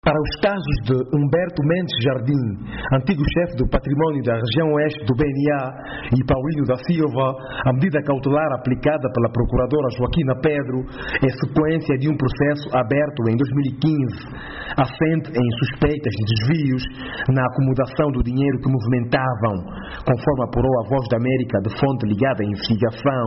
Para os casos de Humberto Mendes Jardim, antigo chefe do património da região oeste do BNA, e Paulino da Silva, a medida cautelar aplicada pela procuradora Joaquina Pedro é sequência de um processo aberto em 2015, assente em suspeitas de desvios na acomodação do dinheiro que movimentavam, conforme apurou a Voz da América de fonte ligada à investigação.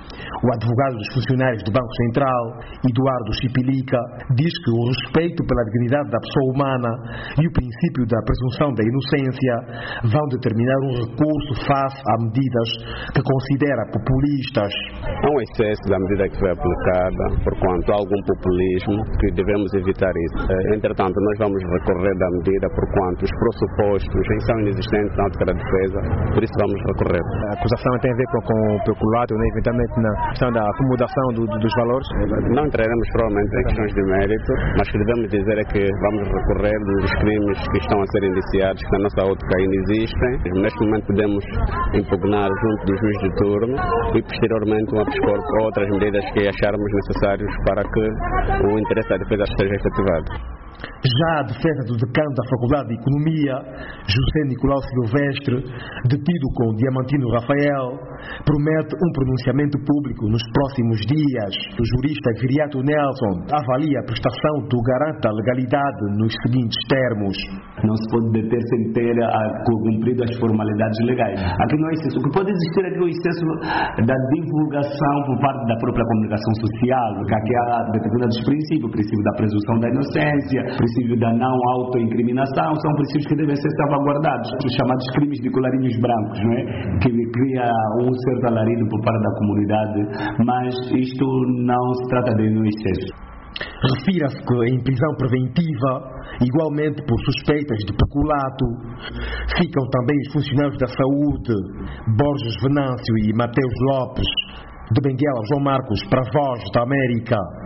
O advogado dos funcionários do Banco Central, Eduardo Chipilica, diz que o respeito pela dignidade da pessoa humana e o princípio da presunção da inocência vão determinar um recurso face a medidas que considera populistas. Há um excesso da medida que foi aplicada, porquanto há algum populismo que devemos evitar isso. Entretanto, nós vamos recorrer da medida porquanto os pressupostos são inexistentes na ótica da defesa, por isso vamos recorrer. A acusação tem a ver com o peculato, eventualmente na questão da acomodação dos valores? Não entraremos provavelmente em questões de mérito, mas o que devemos dizer é que vamos recorrer dos crimes que estão a ser indiciados, que na nossa ótica ainda existem. Neste momento podemos impugnar junto do juiz de turno e posteriormente vamos dispor outras medidas que acharmos necessárias para que o interesse da defesa seja efetivado. Já a defesa do decano da Faculdade de Economia, José Nicolau Silvestre, detido com Diamantino Rafael, promete um pronunciamento público nos próximos dias. O jurista Viriato Nelson avalia a prestação do garante da legalidade nos seguintes termos. Não se pode deter sem ter cumprido as formalidades legais. Aqui não é excesso. O que pode existir aqui é o excesso da divulgação por parte da própria comunicação social, que aqui há determinados princípios, o princípio da presunção da inocência, o princípio da não autoincriminação, são princípios que devem ser salvaguardados, os chamados crimes de colarinhos brancos, não é? Que cria um certo alarido por parte da comunidade, mas isto não se trata de um excesso. Refira-se que em prisão preventiva, igualmente por suspeitas de peculato, ficam também os funcionários da saúde, Borges Venâncio e Mateus Lopes. De Benguela, João Marcos, para a Voz da América.